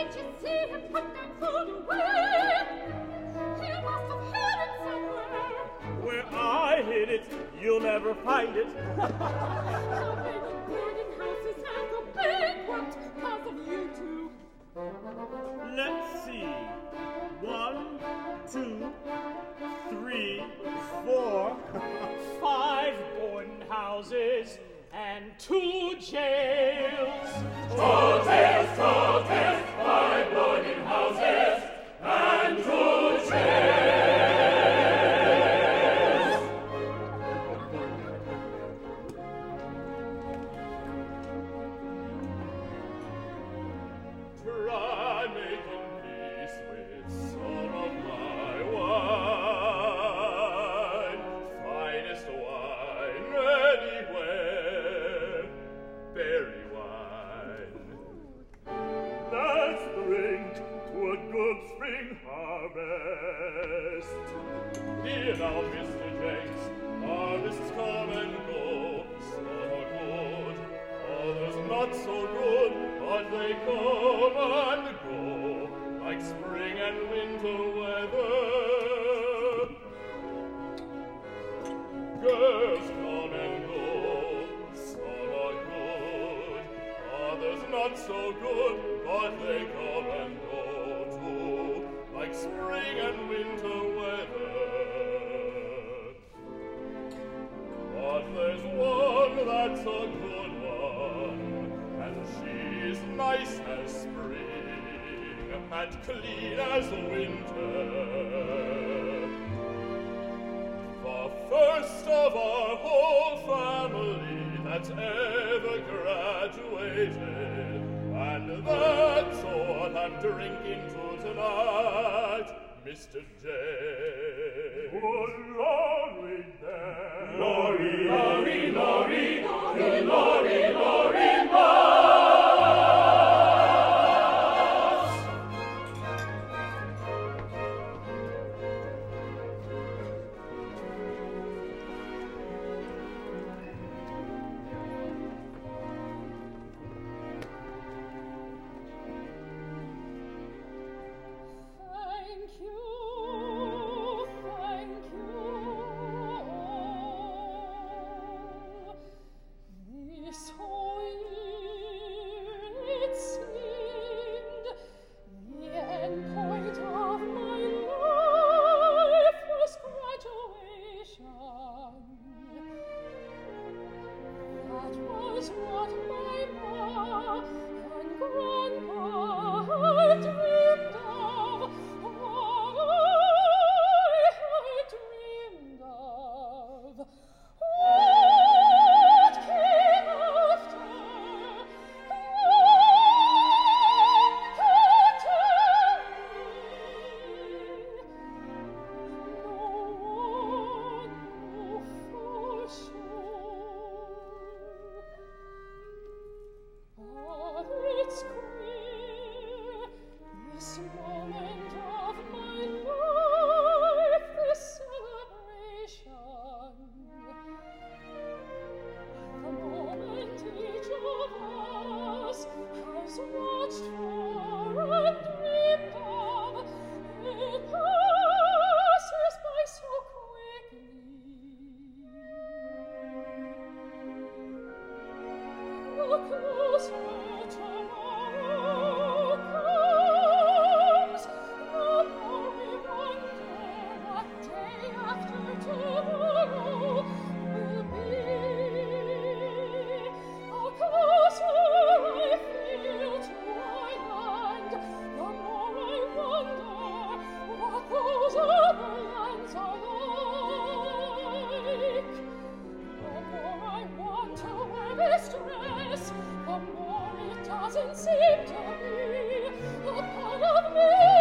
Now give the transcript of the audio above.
Did you see him put that food away? He must have hid it somewhere. Where I hid it, you'll never find it. How many boarding houses have go bankrupt because of you two? Let's see. 1, 2, 3, 4, 5 boarding houses and 2 jails. Tall tales, 5 boarding houses and 2 jails. Try making peace with some of my wine, finest wine anywhere, berry wine. Let's drink to a good spring harvest. Here now, Mr. Jenks, harvests come and go. Some are good, others not so good, but they come and go, like spring and winter weather. Girls come and go, some are good, others not so good, but they come and go too, like spring and winter weather. But there's one that's a good one, and she's nice as spring and clean as winter. The first of our whole family that's ever graduated, and that's what I'm drinking to tonight, Mr. J. Oh, Laurie there. Laurie, Laurie, Laurie, Laurie, Laurie, Laurie, Moss. Thank you. This whole year it seemed the end point of my life was graduation. That was what my ma and grandpa had dreamed of, what I had dreamed of. What came after? None can tell me. No one knew for sure. But it's queer, this moment of my life, this celebration. The moment each of us has watched for and dreamed of, it passes by so quickly. The closer tomorrow comes, the more we wonder what day after tomorrow will be. The closer I feel to my land, the more I wonder what those other lands are like. The more I want to wear this dress, the more it doesn't seem to be a part of me.